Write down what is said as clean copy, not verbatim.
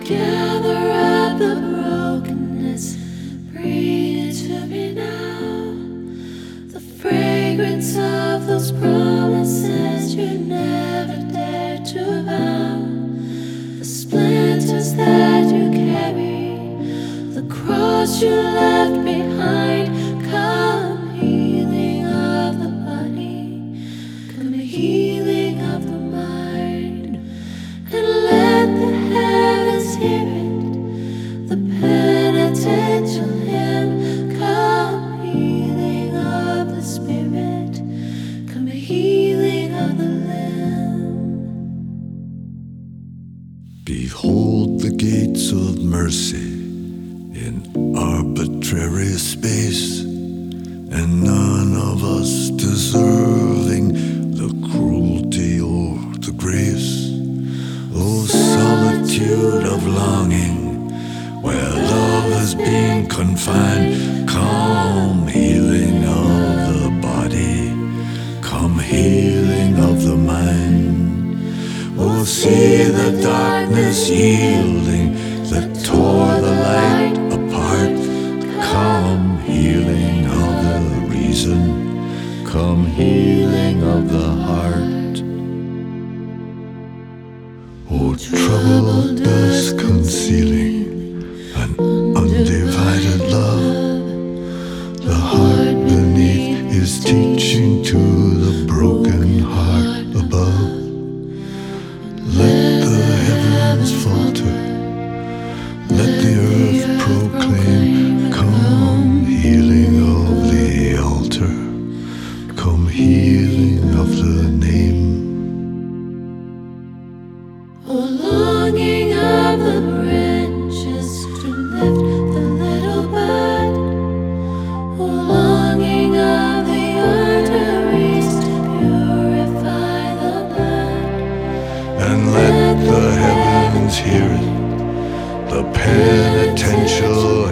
Gather up the brokenness, bring it to me now. The fragrance of those promises you never dared to vow. The splinters that you carry, the cross you left behind. Come healing of the body, come healing of the mind, and let the heavens hear it, the penitential hymn. Come healing of the spirit, come healing of the limb. Behold the gates of mercy in arbitrary space, and none of us deserving the cruelty or the grace. Oh, solitude of longing, where love has been confined. Come healing of the body, come healing of the mind. Oh, see the darkness yielding that tore the light apart. Come healing of the reason, come healing of the heart. Oh, troubled dusk concealing an undivided love. The heart beneath is teaching to the broken heart above. Let the heavens falter, let the earth proclaim. Come healing of the altar, come healing of the name. Oh, longing of the branches to lift the little bud. Oh, longing of the arteries to purify the blood. And let the heavens hear it, the penitential